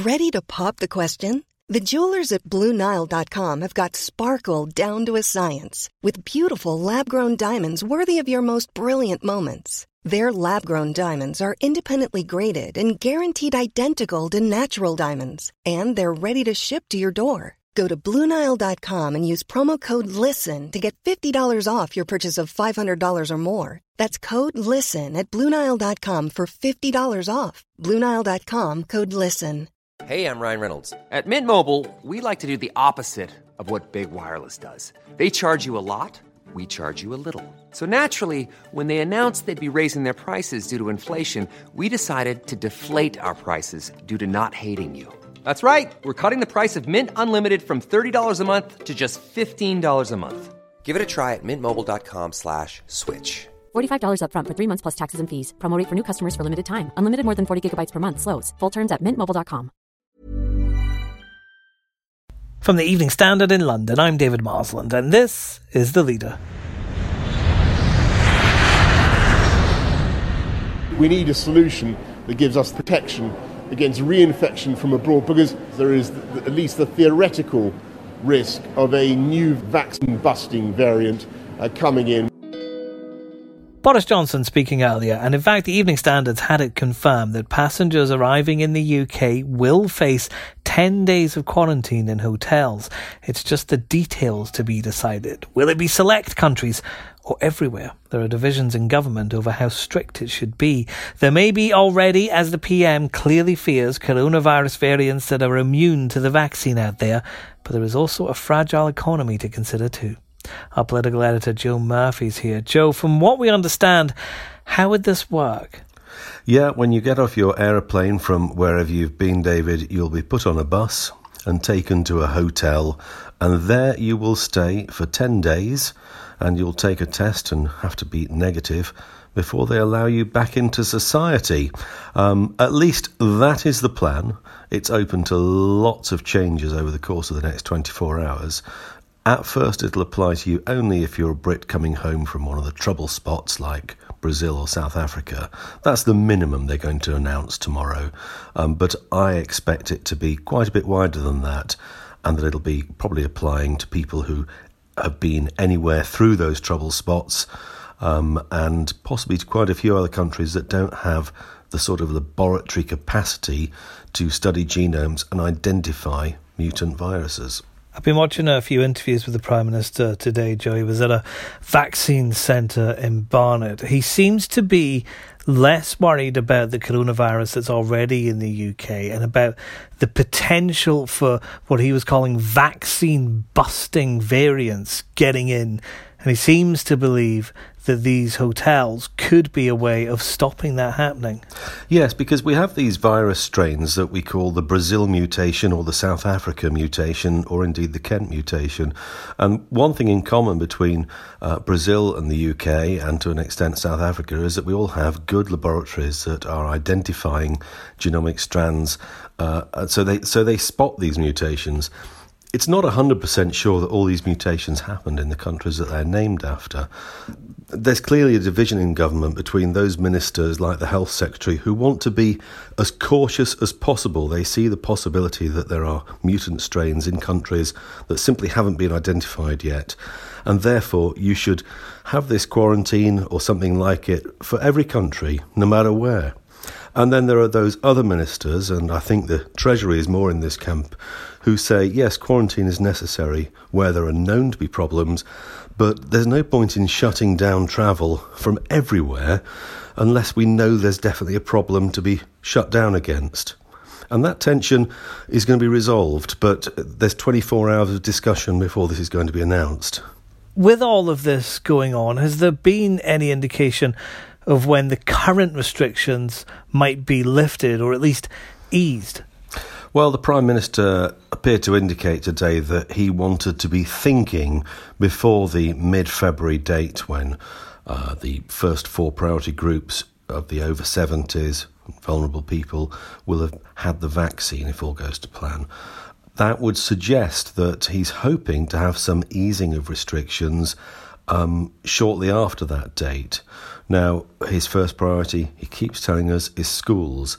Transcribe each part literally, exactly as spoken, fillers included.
Ready to pop the question? The jewelers at Blue Nile dot com have got sparkle down to a science with beautiful lab-grown diamonds worthy of your most brilliant moments. Their lab-grown diamonds are independently graded and guaranteed identical to natural diamonds, and they're ready to ship to your door. Go to Blue Nile dot com and use promo code LISTEN to get fifty dollars off your purchase of five hundred dollars or more. That's code LISTEN at Blue Nile dot com for fifty dollars off. Blue Nile dot com, code LISTEN. Hey, I'm Ryan Reynolds. At Mint Mobile, we like to do the opposite of what Big Wireless does. They charge you a lot, we charge you a little. So naturally, when they announced they'd be raising their prices due to inflation, we decided to deflate our prices due to not hating you. That's right. We're cutting the price of Mint Unlimited from thirty dollars a month to just fifteen dollars a month. Give it a try at mintmobile.com slash switch. forty-five dollars up front for three months plus taxes and fees. Promo rate for new customers for limited time. Unlimited more than forty gigabytes per month. Slows full terms at mint mobile dot com. From the Evening Standard in London, I'm David Marsland, and this is The Leader. We need a solution that gives us protection against reinfection from abroad, because there is at least the theoretical risk of a new vaccine-busting variant uh, coming in. Boris Johnson speaking earlier, and in fact the Evening Standard's had it confirmed that passengers arriving in the U K will face ten days of quarantine in hotels. It's just the details to be decided. Will it be select countries or everywhere? There are divisions in government over how strict it should be. There may be already, as the P M clearly fears, coronavirus variants that are immune to the vaccine out there, but there is also a fragile economy to consider too. Our political editor Joe Murphy's here. Joe, from what we understand, how would this work? Yeah, when you get off your aeroplane from wherever you've been, David, you'll be put on a bus and taken to a hotel, and there you will stay for ten days, and you'll take a test and have to be negative before they allow you back into society. Um, at least that is the plan. It's open to lots of changes over the course of the next twenty-four hours. At first, it'll apply to you only if you're a Brit coming home from one of the trouble spots like Brazil or South Africa. That's the minimum they're going to announce tomorrow. Um, but I expect it to be quite a bit wider than that, and that it'll be probably applying to people who have been anywhere through those trouble spots, um, and possibly to quite a few other countries that don't have the sort of laboratory capacity to study genomes and identify mutant viruses. I've been watching a few interviews with the Prime Minister today, Joe. He was at a vaccine centre in Barnet. He seems to be less worried about the coronavirus that's already in the U K and about the potential for what he was calling vaccine-busting variants getting in. And he seems to believe that these hotels could be a way of stopping that happening. Yes, because we have these virus strains that we call the Brazil mutation or the South Africa mutation or indeed the Kent mutation. And one thing in common between uh, Brazil and the U K and to an extent South Africa is that we all have good laboratories that are identifying genomic strands. Uh, so they so they spot these mutations. It's not one hundred percent sure that all these mutations happened in the countries that they're named after. There's clearly a division in government between those ministers like the Health Secretary who want to be as cautious as possible. They see the possibility that there are mutant strains in countries that simply haven't been identified yet. And therefore, you should have this quarantine or something like it for every country, no matter where. And then there are those other ministers, and I think the Treasury is more in this camp, who say, yes, quarantine is necessary where there are known to be problems, but there's no point in shutting down travel from everywhere unless we know there's definitely a problem to be shut down against. And that tension is going to be resolved, but there's twenty-four hours of discussion before this is going to be announced. With all of this going on, has there been any indication of when the current restrictions might be lifted or at least eased? Well, the Prime Minister appeared to indicate today that he wanted to be thinking before the mid-February date when uh, the first four priority groups of the over seventies, vulnerable people, will have had the vaccine if all goes to plan. That would suggest that he's hoping to have some easing of restrictions um, shortly after that date. Now, his first priority, he keeps telling us, is schools.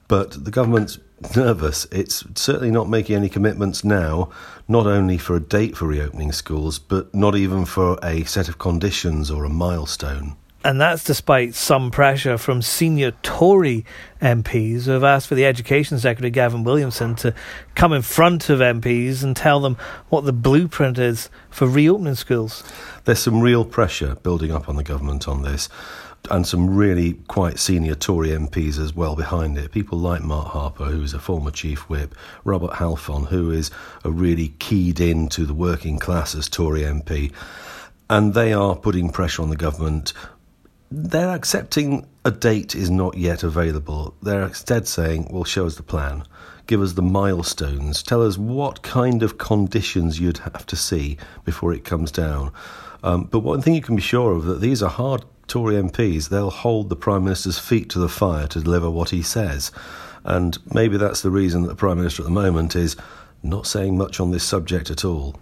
But the government's nervous. It's certainly not making any commitments now, not only for a date for reopening schools, but not even for a set of conditions or a milestone. And that's despite some pressure from senior Tory M Ps who have asked for the Education Secretary, Gavin Williamson, to come in front of M Ps and tell them what the blueprint is for reopening schools. There's some real pressure building up on the government on this, and some really quite senior Tory M Ps as well behind it. People like Mark Harper, who is a former Chief Whip, Robert Halfon, who is a really keyed in to the working class as Tory M P, and they are putting pressure on the government. They're accepting a date is not yet available. They're instead saying, well, show us the plan. Give us the milestones. Tell us what kind of conditions you'd have to see before it comes down. Um, but one thing you can be sure of, that these are hard Tory M Ps. They'll hold the Prime Minister's feet to the fire to deliver what he says. And maybe that's the reason that the Prime Minister at the moment is not saying much on this subject at all.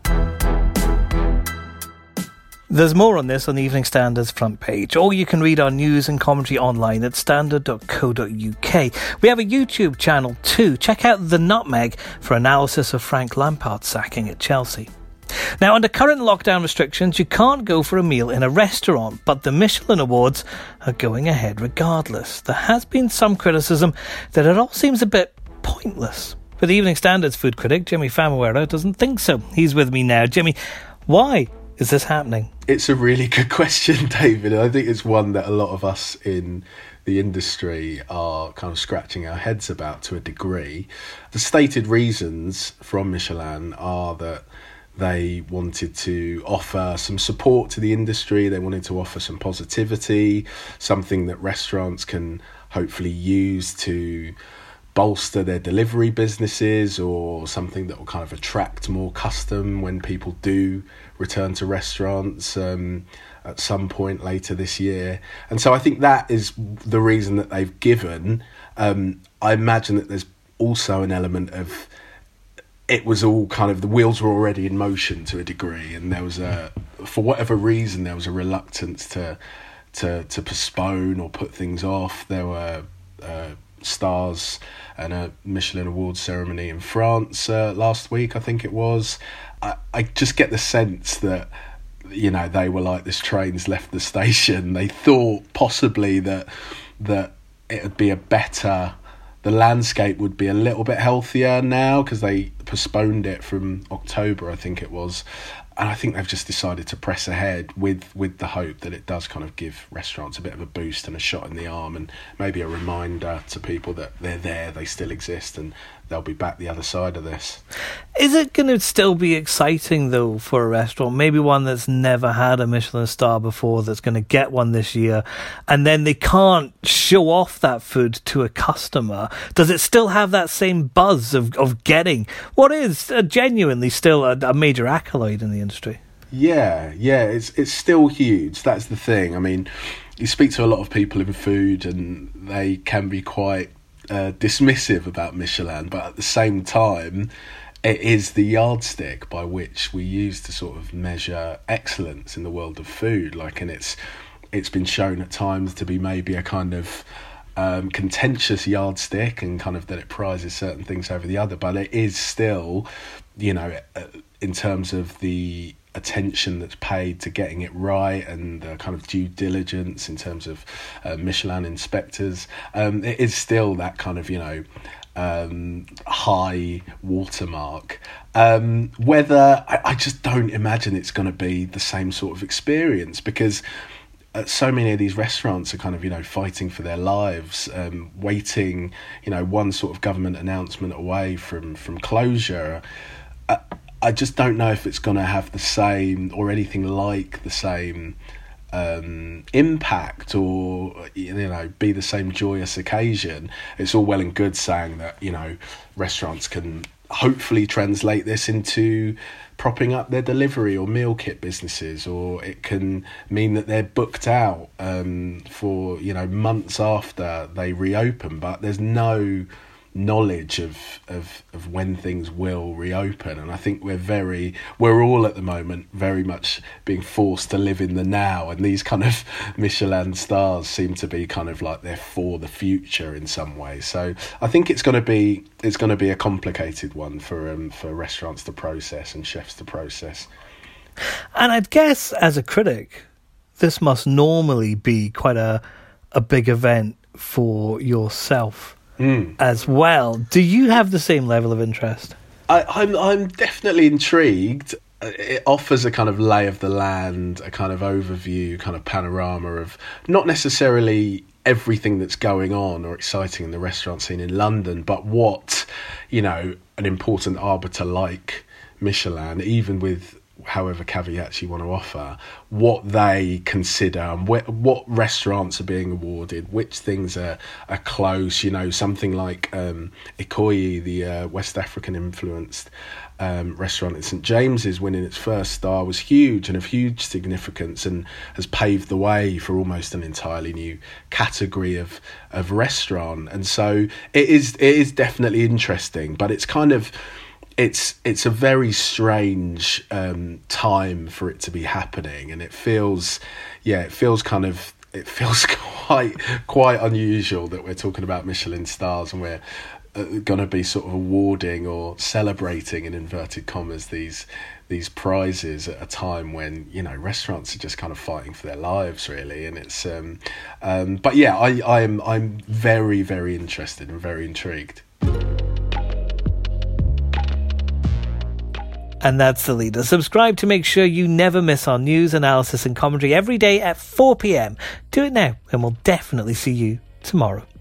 There's more on this on the Evening Standard's front page, or you can read our news and commentary online at standard dot co dot uk. We have a YouTube channel too. Check out The Nutmeg for analysis of Frank Lampard's sacking at Chelsea. Now, under current lockdown restrictions, you can't go for a meal in a restaurant, but the Michelin Awards are going ahead regardless. There has been some criticism that it all seems a bit pointless. But the Evening Standard's food critic, Jimmy Famuera, doesn't think so. He's with me now. Jimmy, why is this happening? It's a really good question, David. I think it's one that a lot of us in the industry are kind of scratching our heads about to a degree. The stated reasons from Michelin are that they wanted to offer some support to the industry. They wanted to offer some positivity, something that restaurants can hopefully use to bolster their delivery businesses, or something that will kind of attract more custom when people do return to restaurants um, at some point later this year. And so I think that is the reason that they've given. Um, I imagine that there's also an element of it was all kind of, the wheels were already in motion to a degree, and there was a, for whatever reason, there was a reluctance to to to postpone or put things off. There were uh, stars and a Michelin Awards ceremony in France uh, last week, I think it was. I, I just get the sense that, you know, they were like, this train's left the station. They thought possibly that that it would be a better, the landscape would be a little bit healthier now, because they postponed it from October, I think it was. And I think they've just decided to press ahead with, with the hope that it does kind of give restaurants a bit of a boost and a shot in the arm, and maybe a reminder to people that they're there, they still exist, and they'll be back the other side of this. Is it going to still be exciting, though, for a restaurant? Maybe one that's never had a Michelin star before, that's going to get one this year, and then they can't show off that food to a customer. Does it still have that same buzz of, of getting what is uh, genuinely still a, a major accolade in the industry? Yeah, yeah, it's it's still huge. That's the thing. I mean, you speak to a lot of people in food, and they can be quite uh, dismissive about Michelin, but at the same time, it is the yardstick by which we use to sort of measure excellence in the world of food. Like, and it's it's been shown at times to be maybe a kind of um, contentious yardstick, and kind of that it prizes certain things over the other, but it is still, you know, in terms of the attention that's paid to getting it right, and the kind of due diligence in terms of uh, Michelin inspectors, um, it is still that kind of, you know, um, high watermark. Um, whether, I, I just don't imagine it's going to be the same sort of experience, because Uh, so many of these restaurants are kind of, you know, fighting for their lives, um, waiting, you know, one sort of government announcement away from, from closure. Uh, I just don't know if it's going to have the same, or anything like the same um, impact, or, you know, be the same joyous occasion. It's all well and good saying that, you know, restaurants can hopefully translate this into propping up their delivery or meal kit businesses, or it can mean that they're booked out um, for, you know, months after they reopen. But there's no knowledge of, of of when things will reopen. And I think we're very we're all at the moment very much being forced to live in the now, and these kind of Michelin stars seem to be kind of like they're for the future in some way. So I think it's going to be it's going to be a complicated one for um, for restaurants to process and chefs to process. And I'd guess as a critic, this must normally be quite a a big event for yourself. Mm. As well. Do you have the same level of interest? I, I'm I'm definitely intrigued. It offers a kind of lay of the land, a kind of overview, kind of panorama of not necessarily everything that's going on or exciting in the restaurant scene in London, but what, you know, an important arbiter like Michelin, even with however caveats you want to offer, what they consider and wh- what restaurants are being awarded, which things are, are close. You know, something like um, Ikoyi, the uh, West African influenced um, restaurant in Saint James's, winning its first star, was huge and of huge significance, and has paved the way for almost an entirely new category of of restaurant. And so it is it is definitely interesting, but it's kind of It's it's a very strange um, time for it to be happening, and it feels, yeah, it feels kind of it feels quite quite unusual that we're talking about Michelin stars and we're uh, going to be sort of awarding or celebrating, in inverted commas, these these prizes at a time when, you know, restaurants are just kind of fighting for their lives, really. And it's um, um, but yeah, I I'm I'm very very interested and very intrigued. And that's The Leader. Subscribe to make sure you never miss our news, analysis and commentary every day at four p.m. Do it now, and we'll definitely see you tomorrow.